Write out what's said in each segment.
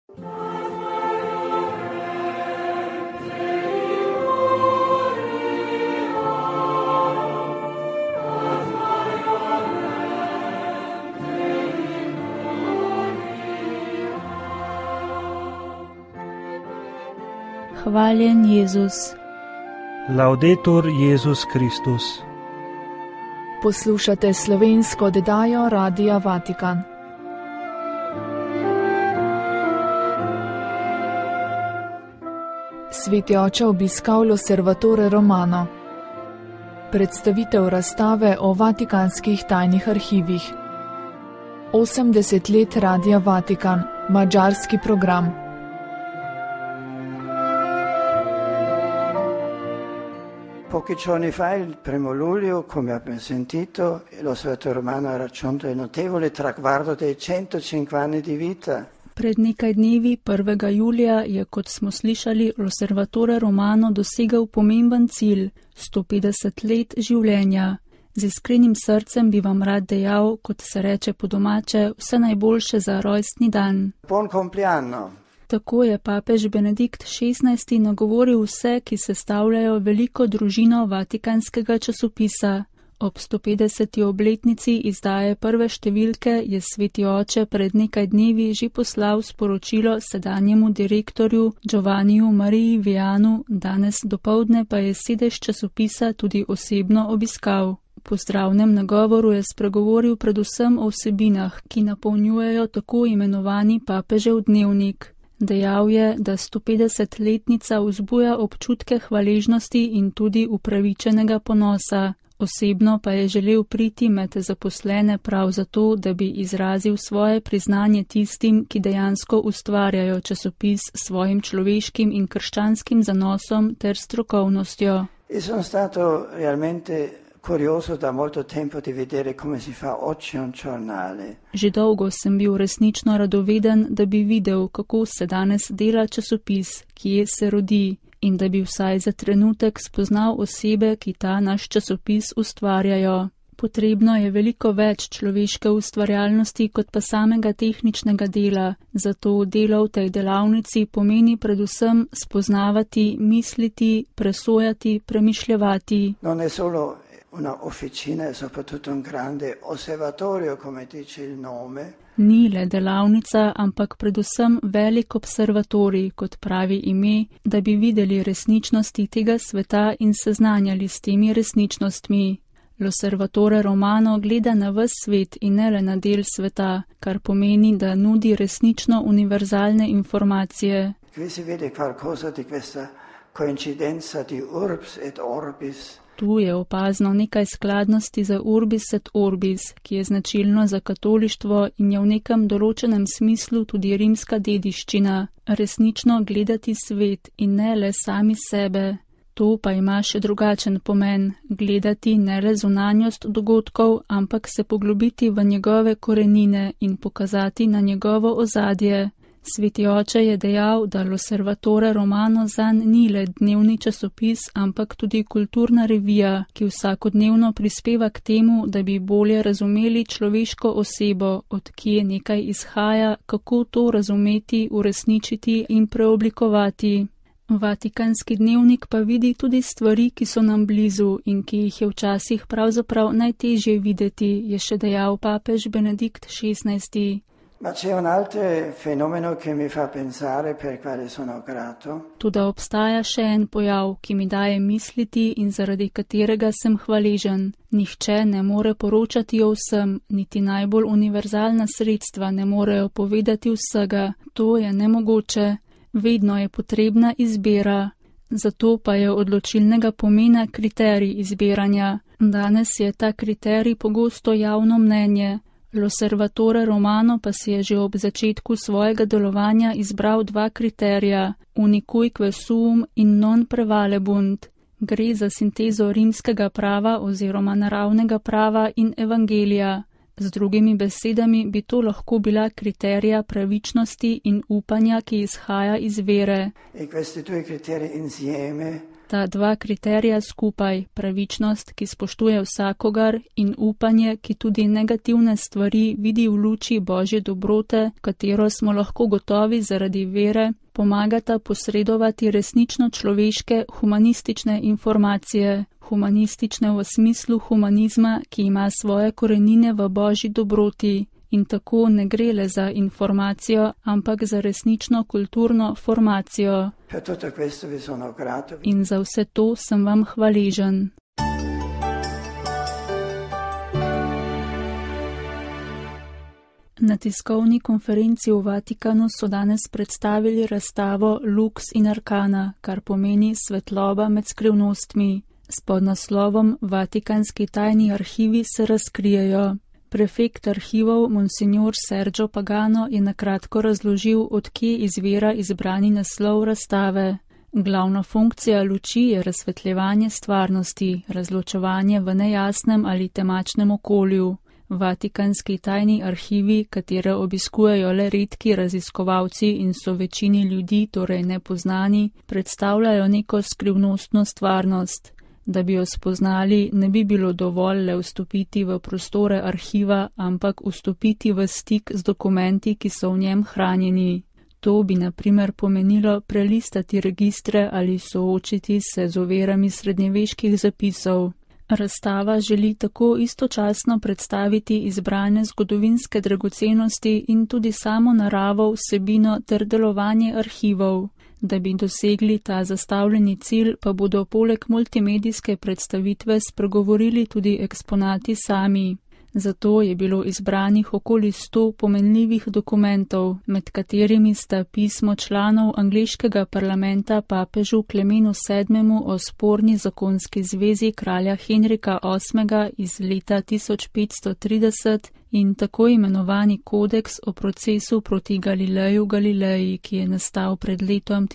Hvaljen Jezus. Laudetur Jezus Kristus. Poslušate slovensko oddajo Radia Vatikan. Sveti oče obiskal L'Osservatore Romano. Predstavitev razstave o vatikanskih tajnih arhivih. 80 let Radia Vatikan, madžarski program. Pochi giorni fa, il 1 luglio, come abbiamo sentito, l'Osservatore Romano ha raggiunto il notevole traguardo dei 105 anni di vita. Pred nekaj dnevi, 1. julija, je, kot smo slišali, L'Osservatore Romano dosegel pomemben cilj, 150 let življenja. Z iskrenim srcem bi vam rad dejal, kot se reče po domače, vse najboljše za rojstni dan. Buon compleanno. Tako je papež Benedikt XVI nagovoril vse, ki sestavljajo veliko družino vatikanskega časopisa. Ob 150. obletnici izdaje prve številke je sveti oče pred nekaj dnevi že poslal sporočilo sedanjemu direktorju Giovanniju Mariji Vianu, danes dopoldne pa je sedež časopisa tudi osebno obiskal. V pozdravnem nagovoru je spregovoril predvsem o vsebinah, ki napolnjujejo tako imenovani papežev dnevnik. Dejal je, da 150-letnica vzbuja občutke hvaležnosti in tudi upravičenega ponosa. Osebno pa je želel priti med zaposlene prav zato, da bi izrazil svoje priznanje tistim, ki dejansko ustvarjajo časopis s svojim človeškim in krščanskim zanosom ter strokovnostjo. Sono stato realmente curioso da molto tempo di vedere come si fa oggi un giornale. Že dolgo sem bil resnično radoveden, da bi videl, kako se danes dela časopis, kje se rodi, in da bi vsaj za trenutek spoznal osebe, ki ta naš časopis ustvarjajo. Potrebno je veliko več človeške ustvarjalnosti kot pa samega tehničnega dela, zato delo v tej delavnici pomeni predvsem spoznavati, misliti, presojati, premišljevati. Non è solo una officina, è soprattutto un grande osservatorio, come dice il nome. Ni le delavnica, ampak predvsem velik observatorij, kot pravi ime, da bi videli resničnosti tega sveta in seznanjali s temi resničnostmi. L'Osservatore Romano gleda na ves svet in ne le na del sveta, kar pomeni, da nudi resnično univerzalne informacije. Qui si vede qualcosa di questa coincidenza di urbs et orbis. Tu je opazno nekaj skladnosti za urbis et orbis, ki je značilno za katolištvo in je v nekem določenem smislu tudi rimska dediščina. Resnično gledati svet in ne le sami sebe. To pa ima še drugačen pomen, gledati ne le zunanjost dogodkov, ampak se poglobiti v njegove korenine in pokazati na njegovo ozadje. Sveti oče je dejal, da L'Osservatore Romano zanj ni le dnevni časopis, ampak tudi kulturna revija, ki vsakodnevno prispeva k temu, da bi bolje razumeli človeško osebo, od kje nekaj izhaja, kako to razumeti, uresničiti in preoblikovati. Vatikanski dnevnik pa vidi tudi stvari, ki so nam blizu in ki jih je včasih pravzaprav najtežje videti, je še dejal papež Benedikt XVI. Ma c'è un altro fenomeno che mi fa pensare, per quale sono grato. Toda obstaja še en pojav, ki mi daje misliti in zaradi katerega sem hvaležen. Nihče ne more poročati o vsem, niti najbolj univerzalna sredstva ne morejo povedati vsega. To je nemogoče. Vedno je potrebna izbira. Zato pa je odločilnega pomena kriterij izbiranja. Danes je ta kriterij pogosto javno mnenje. L'Osservatore Romano pa si je že ob začetku svojega delovanja izbral dva kriterija, unicuique sum in non prevalebunt. Gre za sintezo rimskega prava oziroma naravnega prava in evangelija. Z drugimi besedami bi to lahko bila kriterija pravičnosti in upanja, ki izhaja iz vere. E questi due criteri insieme Ta dva kriterija skupaj, pravičnost, ki spoštuje vsakogar, in upanje, ki tudi negativne stvari vidi v luči Božje dobrote, katero smo lahko gotovi zaradi vere, pomagata posredovati resnično človeške humanistične informacije, humanistične v smislu humanizma, ki ima svoje korenine v Božji dobroti. In tako ne gre le za informacijo, ampak za resnično kulturno formacijo. In za vse to sem vam hvaležen. Na tiskovni konferenci v Vatikanu so danes predstavili razstavo Lux in Arcana, kar pomeni svetloba med skrivnostmi. S podnaslovom Vatikanski tajni arhivi se razkrijejo. Prefekt arhivov Monsignor Sergio Pagano je nakratko razložil, odkje izvira izbrani naslov razstave. Glavna funkcija luči je razsvetljevanje stvarnosti, razločevanje v nejasnem ali temačnem okolju. Vatikanski tajni arhivi, katere obiskujejo le redki raziskovalci in so večini ljudi torej nepoznani, predstavljajo neko skrivnostno stvarnost. Da bi jo spoznali, ne bi bilo dovolj le vstopiti v prostore arhiva, ampak vstopiti v stik z dokumenti, ki so v njem hranjeni. To bi na primer pomenilo prelistati registre ali soočiti se z ovirami srednjeveških zapisov. Razstava želi tako istočasno predstaviti izbrane zgodovinske dragocenosti in tudi samo naravo, vsebino ter delovanje arhivov. Da bi dosegli ta zastavljeni cilj, pa bodo poleg multimedijske predstavitve spregovorili tudi eksponati sami. Zato je bilo izbranih okoli 100 pomenljivih dokumentov, med katerimi sta pismo članov angleškega parlamenta papežu Klemenu VII o sporni zakonski zvezi kralja Henrika VIII iz leta 1530 in tako imenovani kodeks o procesu proti Galileju Galileji, ki je nastal pred letom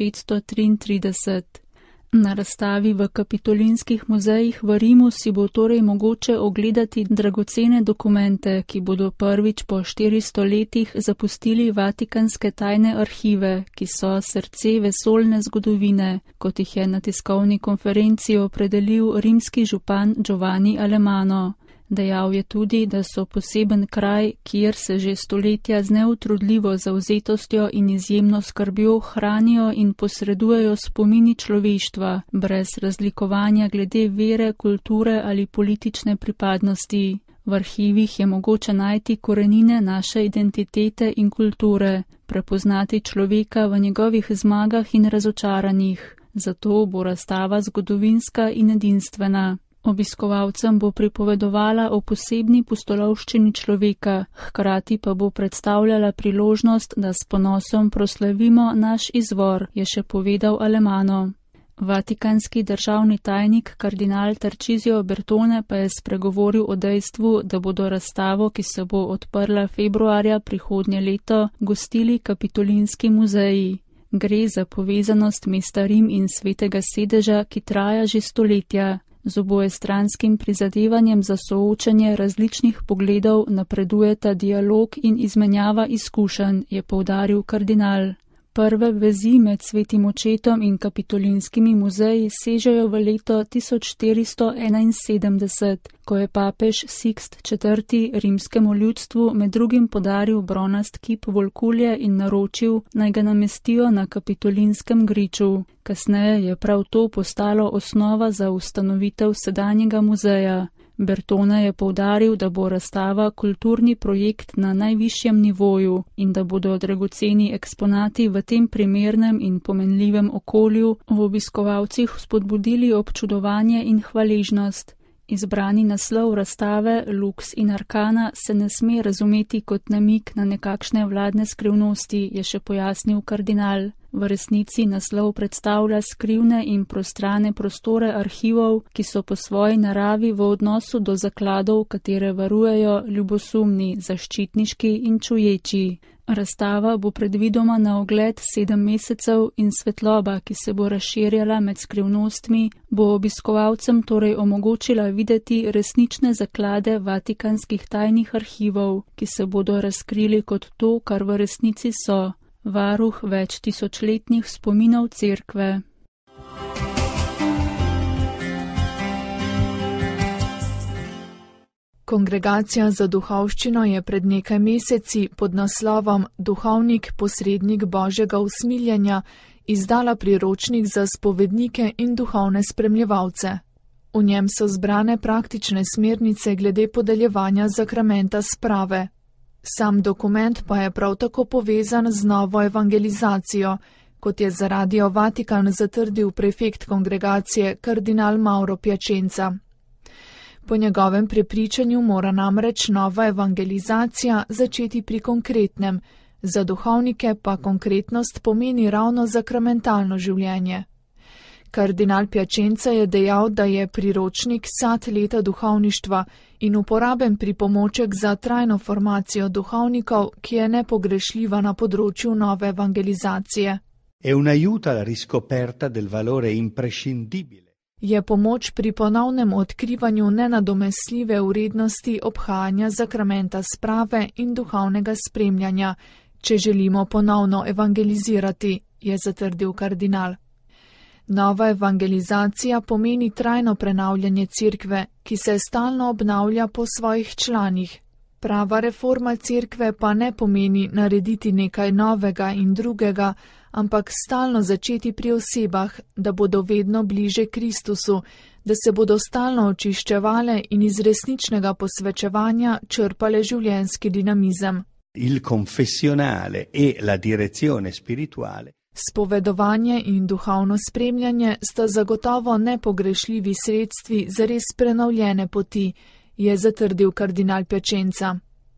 1633. Na razstavi v kapitolinskih muzejih v Rimu si bo torej mogoče ogledati dragocene dokumente, ki bodo prvič po 400 letih zapustili Vatikanske tajne arhive, ki so srce vesoljne zgodovine, kot jih je na tiskovni konferenci opredelil rimski župan Giovanni Alemano. Dejal je tudi, da so poseben kraj, kjer se že stoletja z neutrudljivo zavzetostjo in izjemno skrbjo hranijo in posredujejo spomini človeštva, brez razlikovanja glede vere, kulture ali politične pripadnosti. V arhivih je mogoče najti korenine naše identitete in kulture, prepoznati človeka v njegovih zmagah in razočaranjih. Zato bo razstava zgodovinska in edinstvena. Obiskovalcem bo pripovedovala o posebni pustolovščini človeka, hkrati pa bo predstavljala priložnost, da s ponosom proslavimo naš izvor, je še povedal Alemano. Vatikanski državni tajnik kardinal Tarcisio Bertone pa je spregovoril o dejstvu, da bodo razstavo, ki se bo odprla februarja prihodnje leto, gostili kapitolinski muzeji. Gre za povezanost mesta Rim in Svetega sedeža, ki traja že stoletja. Z obojestranskim prizadevanjem za soočanje različnih pogledov napredujeta dialog in izmenjava izkušenj, je poudaril kardinal. Prve vezi med Svetim očetom in kapitolinskimi muzeji sežejo v leto 1471, ko je papež Sixt IV. Rimskemu ljudstvu med drugim podaril bronast kip volkulje in naročil, naj ga namestijo na kapitolinskem griču. Kasneje je prav to postalo osnova za ustanovitev sedanjega muzeja. Bertone je poudaril, da bo razstava kulturni projekt na najvišjem nivoju in da bodo dragoceni eksponati v tem primernem in pomenljivem okolju v obiskovalcih spodbudili občudovanje in hvaležnost. Izbrani naslov razstave Lux in Arcana se ne sme razumeti kot namik na nekakšne vladne skrivnosti, je še pojasnil kardinal. V resnici naslov predstavlja skrivne in prostrane prostore arhivov, ki so po svoji naravi v odnosu do zakladov, katere varujejo ljubosumni, zaščitniški in čuječi. Razstava bo predvidoma na ogled 7 mesecev in svetloba, ki se bo razširjala med skrivnostmi, bo obiskovalcem torej omogočila videti resnične zaklade vatikanskih tajnih arhivov, ki se bodo razkrili kot to, kar v resnici so. Varuh več tisočletnih spominov cerkve. Kongregacija za duhovščino je pred nekaj meseci pod naslovom Duhovnik, posrednik Božjega usmiljenja izdala priročnik za spovednike in duhovne spremljevalce. V njem so zbrane praktične smernice glede podeljevanja zakramenta sprave. Sam dokument pa je prav tako povezan z novo evangelizacijo, kot je za Radio Vatikan zatrdil prefekt kongregacije kardinal Mauro Piacenza. Po njegovem prepričanju mora namreč nova evangelizacija začeti pri konkretnem, za duhovnike pa konkretnost pomeni ravno zakramentalno življenje. Kardinal Piacenza je dejal, da je priročnik sad leta duhovništva in uporaben pripomoček za trajno formacijo duhovnikov, ki je nepogrešljiva na področju nove evangelizacije. È un aiuto alla riscoperta del valore imprescindibile. Je pomoč pri ponovnem odkrivanju nenadomestljive vrednosti obhajanja zakramenta sprave in duhovnega spremljanja, če želimo ponovno evangelizirati, je zatrdil kardinal. Nova evangelizacija pomeni trajno prenavljanje cerkve, ki se stalno obnavlja po svojih članih. Prava reforma cerkve pa ne pomeni narediti nekaj novega in drugega, ampak stalno začeti pri osebah, da bodo vedno bliže Kristusu, da se bodo stalno očiščevale in iz resničnega posvečevanja črpale življenjski dinamizem. Il confessionale e la direzione spirituale. Spovedovanje in duhovno spremljanje sta zagotovo nepogrešljivi sredstvi za res prenovljene poti, je zatrdil kardinal Piacenza.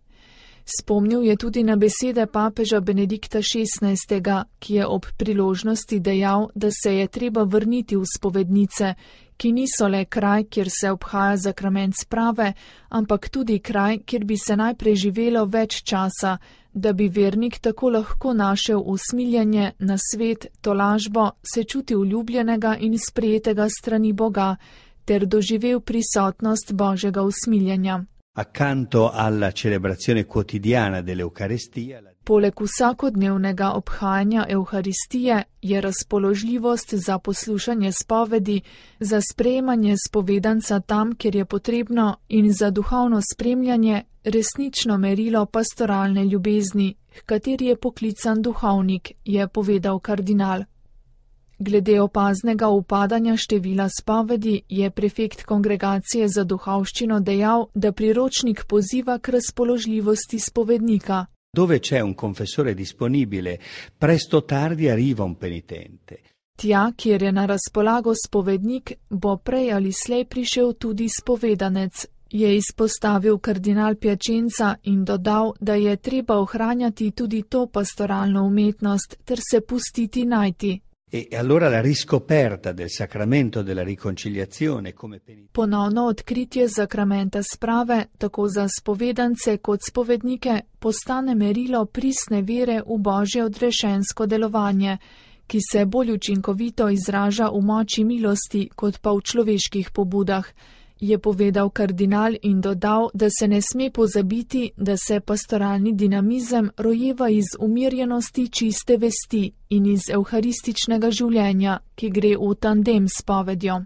Spomnil je tudi na besede papeža Benedikta XVI., ki je ob priložnosti dejal, da se je treba vrniti v spovednice, ki niso le kraj, kjer se obhaja zakrament sprave, ampak tudi kraj, kjer bi se najprej živelo več časa, da bi vernik tako lahko našel usmiljenje, nasvet, tolažbo, se čutil ljubljenega in sprejetega strani Boga, ter doživel prisotnost Božjega usmiljenja. Accanto alla celebrazione quotidiana dell'Eucaristia. Poleg vsakodnevnega obhajanja Evharistije je razpoložljivost za poslušanje spovedi, za sprejemanje spovedanca tam, kjer je potrebno, in za duhovno spremljanje resnično merilo pastoralne ljubezni, h kateri je poklican duhovnik, je povedal kardinal. Glede opaznega upadanja števila spovedi je prefekt kongregacije za duhovščino dejal, da priročnik poziva k razpoložljivosti spovednika. Dove c'è un confessore disponibile, presto o tardi arriva un penitente. Tja, kjer je na razpolago spovednik, bo prej ali slej prišel tudi spovedanec, je izpostavil kardinal Piacenza in dodal, da je treba ohranjati tudi to pastoralno umetnost ter se pustiti najti. E allora la riscoperta del sacramento della riconciliazione come penitente. Ponovno odkritje zakramenta sprave, tako za spovedance kot spovednike, postane merilo pristne vere v Božje odrešensko delovanje, ki se bolj učinkovito izraža v moči milosti kot pa v človeških pobudah, je povedal kardinal in dodal, da se ne sme pozabiti, da se pastoralni dinamizem rojeva iz umirjenosti čiste vesti in iz evharističnega življenja, ki gre v tandem s povedjo.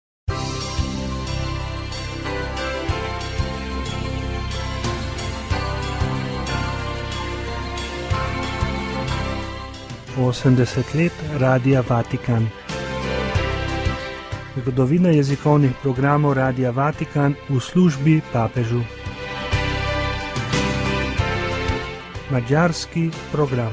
Osemdeset let Radia Vatikan. Zgodovina jezikovnih programov Radia Vatikan v službi papežu. Madžarski program.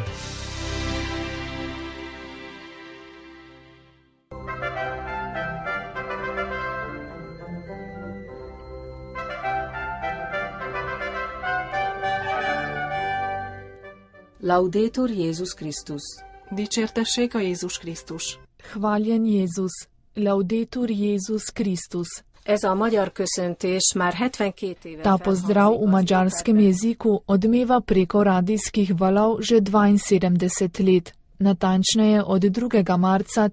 Laudetur Jezus Kristus. Dicsértessék a Jézus Krisztus. Hvaljen Jezus. Laudetur Jezus Kristus. Ez a magyar köszöntés már 72 éve. Ta pozdrav v madžarskem jeziku odmeva preko radijskih valov že 72 let, natančneje od 2. marca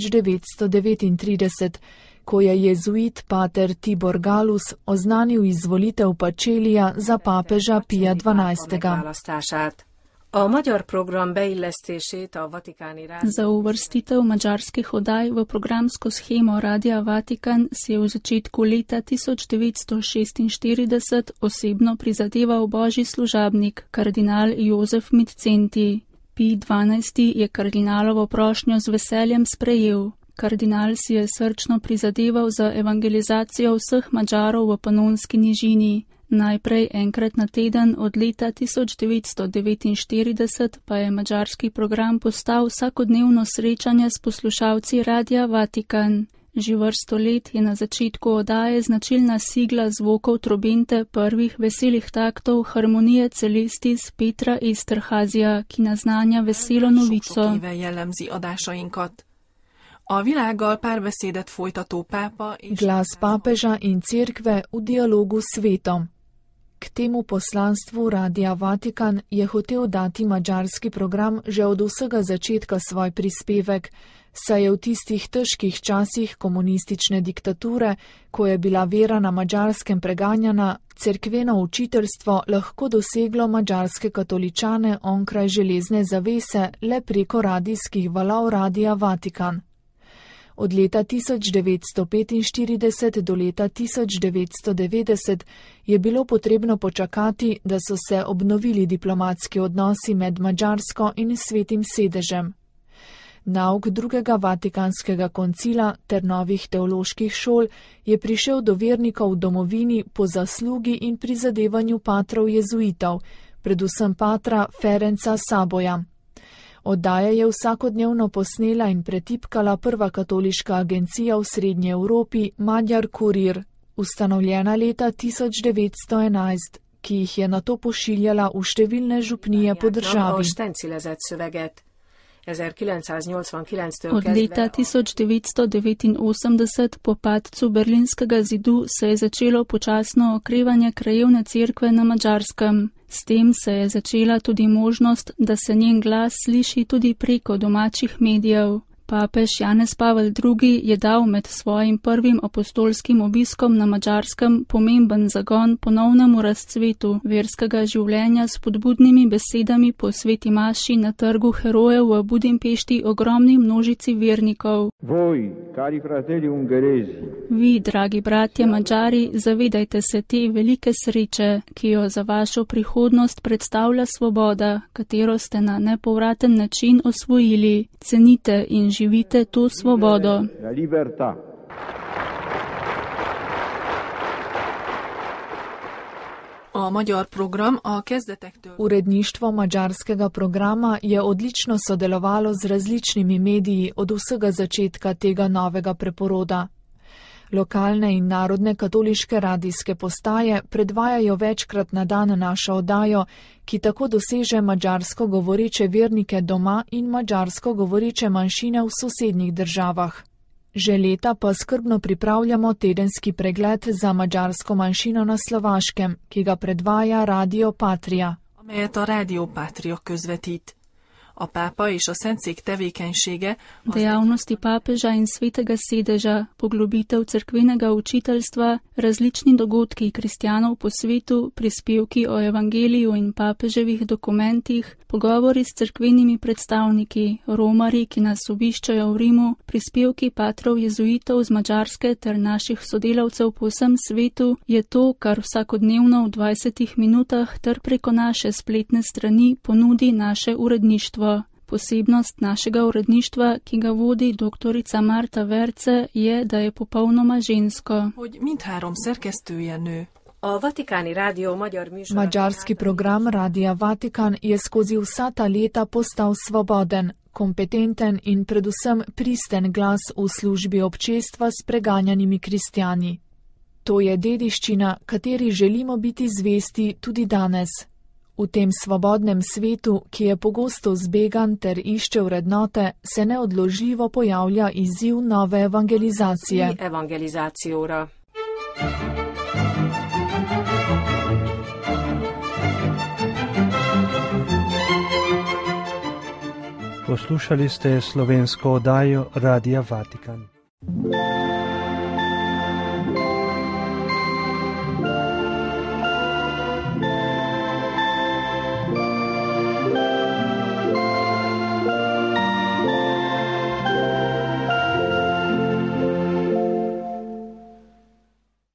1939, ko je jezuit pater Tibor Galus oznanil izvolitev Pacelija za papeža Pija XII. A magyar program beillesztését a Vatikáni rádió... Za uvrstitev madžarskih oddaj v programsko shemo Radia Vatikan si je v začetku leta 1946 osebno prizadeval božji služabnik, kardinal Jozef Mitcenti. Pij XII. Je kardinalovo prošnjo z veseljem sprejel. Kardinal si je srčno prizadeval za evangelizacijo vseh Madžarov v Panonski nižini. Najprej enkrat na teden od leta 1949 pa je madžarski program postal vsakodnevno srečanje s poslušalci Radia Vatikan. Že vrsto let je na začetku oddaje značilna sigla zvokov trobente prvih veselih taktov harmonije Celestis Petra Esterházia, ki naznanja veselo novico. Glas papeža in cerkve v dialogu s svetom. K temu poslanstvu Radia Vatikan je hotel dati madžarski program že od vsega začetka svoj prispevek, saj je v tistih težkih časih komunistične diktature, ko je bila vera na Madžarskem preganjana, cerkveno učiteljstvo lahko doseglo madžarske katoličane onkraj železne zavese le preko radijskih valov Radia Vatikan. Od leta 1945 do leta 1990 je bilo potrebno počakati, da so se obnovili diplomatski odnosi med Madžarsko in Svetim sedežem. Nauk drugega Vatikanskega koncila ter novih teoloških šol je prišel do vernikov v domovini po zaslugi in prizadevanju patrov jezuitov, predvsem patra Ferenca Saboja. Oddaja je vsakodnevno posnela in pretipkala prva katoliška agencija v Srednji Evropi, Magyar Kurir, ustanovljena leta 1911, ki jih je nato pošiljala v številne župnije po državi. Od leta 1989 po padcu Berlinskega zidu se je začelo počasno okrevanje krajevne cerkve na Madžarskem. S tem se je začela tudi možnost, da se njen glas sliši tudi preko domačih medijev. Papež Janez Pavel II. Je dal med svojim prvim apostolskim obiskom na Madžarskem pomemben zagon ponovnemu razcvetu verskega življenja s spodbudnimi besedami po sveti maši na trgu herojev v Budimpešti ogromni množici vernikov. Vi, dragi bratje Madžari, zavedajte se te velike sreče, ki jo za vašo prihodnost predstavlja svoboda, katero ste na nepovraten način osvojili. Cenite in živite to svobodo. Uredništvo madžarskega programa je odlično sodelovalo z različnimi mediji od vsega začetka tega novega preporoda. Lokalne in narodne katoliške radijske postaje predvajajo večkrat na dan našo oddajo, ki tako doseže madžarsko govoreče vernike doma in madžarsko govoreče manjšine v sosednjih državah. Že leta pa skrbno pripravljamo tedenski pregled za madžarsko manjšino na Slovaškem, ki ga predvaja Radio Patria. Dejavnosti papeža in svetega sedeža, poglobitev cerkvenega učiteljstva, različni dogodki kristjanov po svetu, prispevki o evangeliju in papeževih dokumentih, pogovori s cerkvenimi predstavniki, romarji, ki nas obiščajo v Rimu, prispevki patrov jezuitov z Madžarske ter naših sodelavcev po vsem svetu, je to, kar vsakodnevno v 20 minutah ter preko naše spletne strani ponudi naše uredništvo. Posebnost našega uredništva, ki ga vodi doktorica Marta Verce, je, da je popolnoma žensko. Madžarski program Radia Vatikan je skozi vsa ta leta postal svoboden, kompetenten in predvsem pristen glas v službi občestva s preganjanimi kristjani. To je dediščina, kateri želimo biti zvesti tudi danes. V tem svobodnem svetu, ki je pogosto zbegan ter išče vrednote, se neodložljivo pojavlja izziv nove evangelizacije. Poslušali ste slovensko oddajo Radia Vatikan.